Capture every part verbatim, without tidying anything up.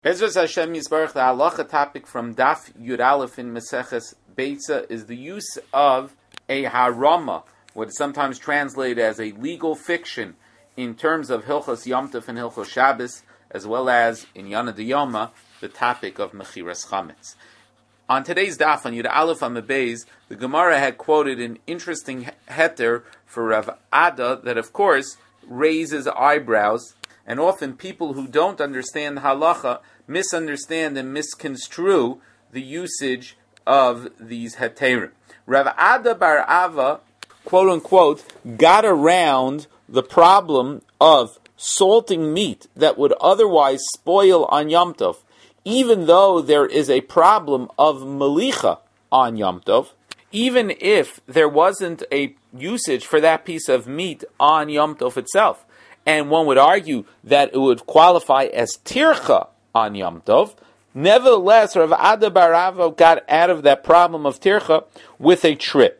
Bezras Hashem Yisbarach, the halacha topic from Daf Yud Aleph in Maseches Beitza is the use of a harama, what is sometimes translated as a legal fiction, in terms of Hilchos Yom Tov and Hilchos Shabbos, as well as in Yana D'Yoma, the topic of Mechiras Chametz. On today's Daf on Yud Aleph on Beis, the Gemara had quoted an interesting heter for Rav Ada that, of course, raises eyebrows. And often people who don't understand halacha misunderstand and misconstrue the usage of these heterim. Rav Ada bar Ava, quote unquote, got around the problem of salting meat that would otherwise spoil on Yom Tov, even though there is a problem of melicha on Yom Tov, even if there wasn't a usage for that piece of meat on Yom Tov itself. And one would argue that it would qualify as tircha on Yom Tov. Nevertheless, Rav Ada bar Ava got out of that problem of tircha with a trick.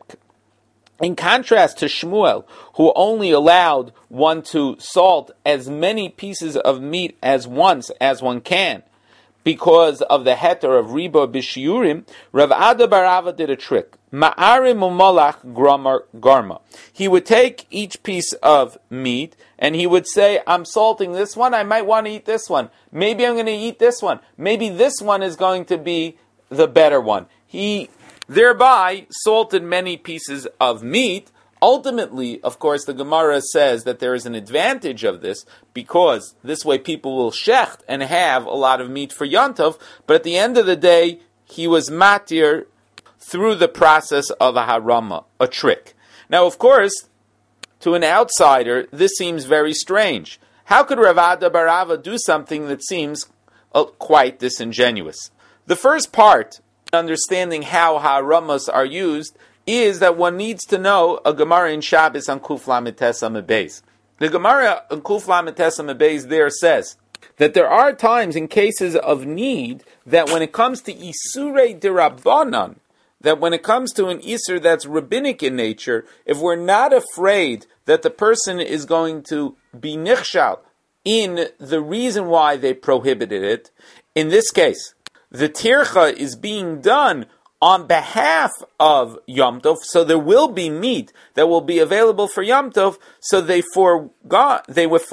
In contrast to Shmuel, who only allowed one to salt as many pieces of meat as once as one can, because of the heter of riba b'shiurim, Rav Ada bar Ava did a trick. Ma'arim u'malach garma. He would take each piece of meat and he would say, I'm salting this one, I might want to eat this one. Maybe I'm going to eat this one. Maybe this one is going to be the better one. He thereby salted many pieces of meat. Ultimately, of course, the Gemara says that there is an advantage of this because this way people will shecht and have a lot of meat for Yom Tov, but at the end of the day, he was matir through the process of a harama, a trick. Now, of course, to an outsider, this seems very strange. How could Rav Ada bar Ava do something that seems uh, quite disingenuous? The first part, understanding how haramas are used, is that one needs to know a Gemara in Shabbos on Kuf Lamed Tes Amud Beis. The Gemara on Kuf Lamed Tes Amud Beis there says that there are times in cases of need that when it comes to Isurei D'Rabbanan, that when it comes to an Isur that's rabbinic in nature, if we're not afraid that the person is going to be nichshal in the reason why they prohibited it, in this case, the tircha is being done on behalf of Yom Tov, so there will be meat that will be available for Yom Tov, so they forgot, they were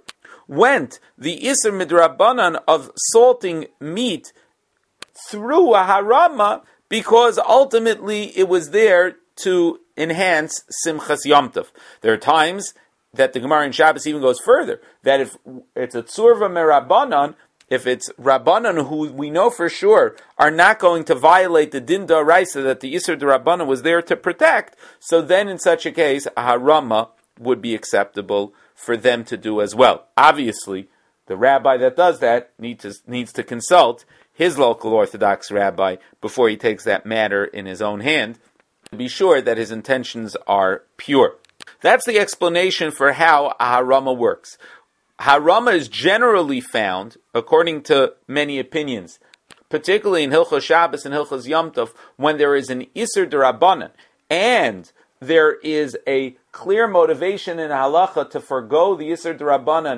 forwent the Isur Midrabanan of salting meat through a harama, because ultimately it was there to enhance Simchas Yom Tov. There are times that the Gemara in Shabbos even goes further, that if it's a tzurva merabanan, if it's Rabbanan who we know for sure are not going to violate the din d'oraisa that the Isur d'Rabbanan was there to protect, so then in such a case, a harama would be acceptable for them to do as well. Obviously, the rabbi that does that needs to, needs to consult his local Orthodox rabbi before he takes that matter in his own hand to be sure that his intentions are pure. That's the explanation for how a harama works. Harama is generally found, according to many opinions, particularly in Hilchos Shabbos and Hilchos Yom Tov, when there is an Isur D'Rabbanan, and there is a clear motivation in halacha to forgo the Isur D'Rabbanan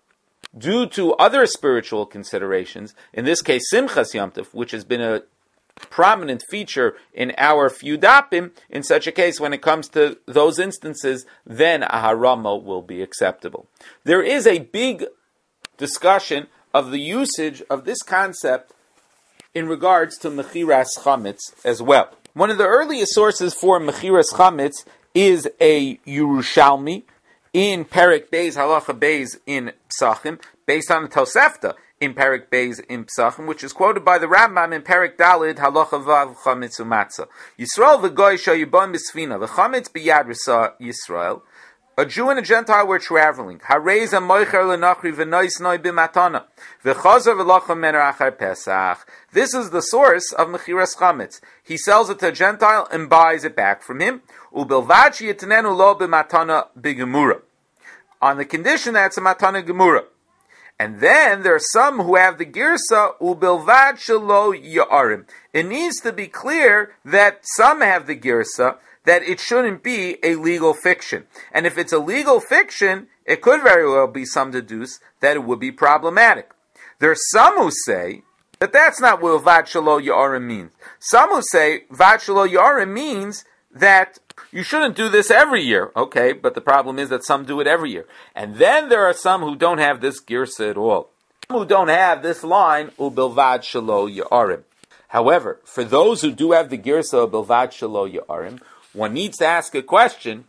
due to other spiritual considerations, in this case Simchas Yom Tov, which has been a prominent feature in our few dapim. In such a case, when it comes to those instances, then a harama will be acceptable. There is a big discussion of the usage of this concept in regards to Mechiras Chametz as well. One of the earliest sources for Mechiras Chametz is a Yerushalmi in Perek Beis, Halacha Beis in Psachim, based on the Tosefta in Perek Beis in Psachim, which is quoted by the Rambam in Perek Dalid, Halacha Vav Chametz Umatzah. Yisrael v'goy shayibon b'sfina, v'chametz b'yad risa Yisrael. A Jew and a Gentile were traveling. Harez ha-moicher l'nachri v'nois noi b'matana. V'chazor v'lachem mener achar Pesach. This is the source of Mechiras Chametz. He sells it to a Gentile and buys it back from him. U'bilvad she'yitnenu lo b'matana b'gemura. On the condition that it's a matana gemura. And then there are some who have the girsa ubilvad shelo yarim. It needs to be clear that some have the girsa that it shouldn't be a legal fiction. And if it's a legal fiction, it could very well be some deduce that it would be problematic. There are some who say that that's not what Vad Shelo Yarim means. Some who say Vad Shelo Yarim means that you shouldn't do this every year. Okay, but the problem is that some do it every year. And then there are some who don't have this girsa at all. Some who don't have this line, Ubilvad Shelo Yarim. However, for those who do have the girsa Ubilvad Shelo Yarim, one needs to ask a question.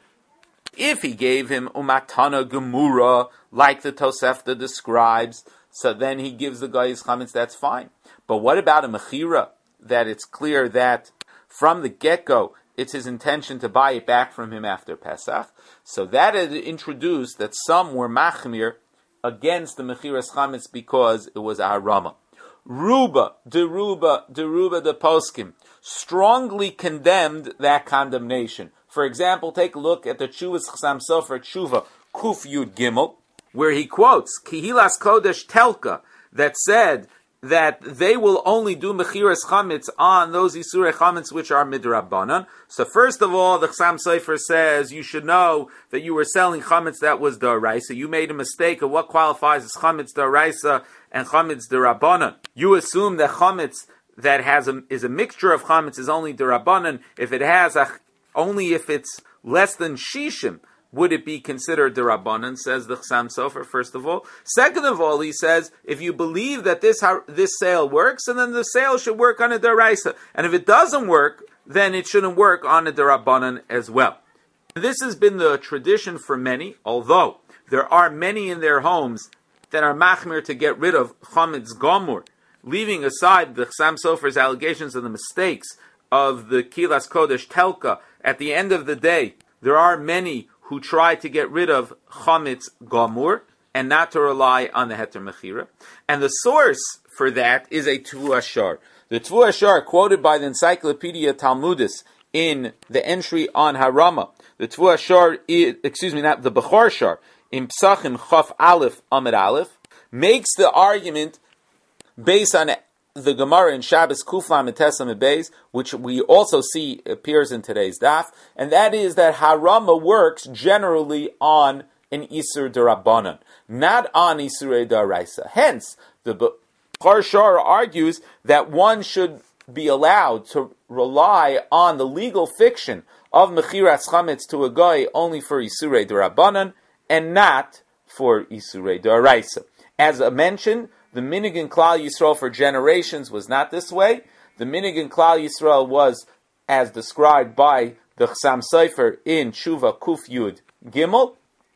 If he gave him Umatana Gemura, like the Tosefta describes, so then he gives the guy his chametz, that's fine. But what about a mechira, that it's clear that from the get-go, it's his intention to buy it back from him after Pesach? So that had introduced that some were machmir against the mechiras chametz because it was a harama. Ruba, deruba, deruba de poskim, strongly condemned that condemnation. For example, take a look at the Tshuvas Chassam Sofer Tshuva Kuf Yud Gimel, where he quotes Kihilas Kodesh Telka, that said that they will only do mechiras chametz on those isurei chametz which are midrabanan. So first of all, the Chassam Sofer says you should know that you were selling chametz that was d'oraisa. You made a mistake of what qualifies as chametz d'oraisa and chametz d'rabanan. You assume that chametz that has a, is a mixture of chametz is only d'rabanan. If it has a Only if it's less than shishim would it be considered d'Rabbanan, says the Chassam Sofer, first of all. Second of all, he says, if you believe that this this sale works, and then the sale should work on a d'Oraisa. And if it doesn't work, then it shouldn't work on a d'Rabbanan as well. This has been the tradition for many, although there are many in their homes that are machmir to get rid of chametz gomur, leaving aside the Chassam Sofer's allegations of the mistakes of the Kilas Kodesh Telka. At the end of the day, there are many who try to get rid of chametz gomur and not to rely on the heter mechira. And the source for that is a Tvu Ashar. The Tvu Ashar, quoted by the Encyclopedia Talmudis in the entry on Harama, the Tvu Ashar, excuse me, not the Bechor Shar, in Psachim Chaf Aleph Amid Aleph, makes the argument based on the Gemara in Shabbos Kuflam and Tesam Beis, which we also see appears in today's daf, and that is that Harama works generally on an Isur D'Rabbanan, not on Isurei D'Oraisa. Hence, the Bechor Shar argues that one should be allowed to rely on the legal fiction of Mechiras Chametz to a guy only for Isurei D'Rabbanan and not for Isurei D'Oraisa. As I mentioned, the minig in Klal Yisrael for generations was not this way. The minig in Klal Yisrael was, as described by the Chassam Sofer in Tshuva Kuf Yud Gimel,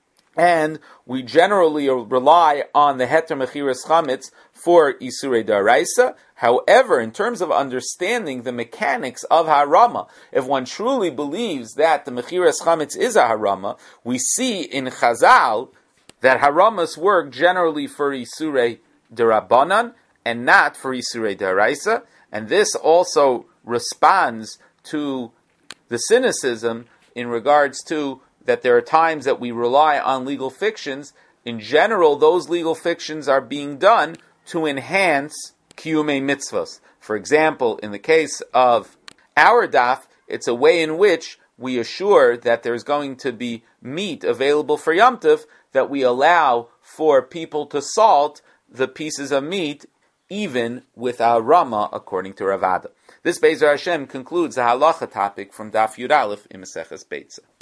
and we generally rely on the Heter Mechiras Chametz for Isurei D'Oraisa. However, in terms of understanding the mechanics of Harama, if one truly believes that the Mechiras Chametz is a Harama, we see in Chazal that Haramas work generally for Isurei D'Rabbanan and not for Isurei D'Oraisa, and this also responds to the cynicism in regards to that there are times that we rely on legal fictions. In general, those legal fictions are being done to enhance kiyumei mitzvos. For example, in the case of our daf, it's a way in which we assure that there's going to be meat available for Yom Tov, that we allow for people to salt the pieces of meat, even with our Rama, according to Ravada. This Be'ezer Hashem concludes the halacha topic from Daf Yud Aleph in Maseches Beitza.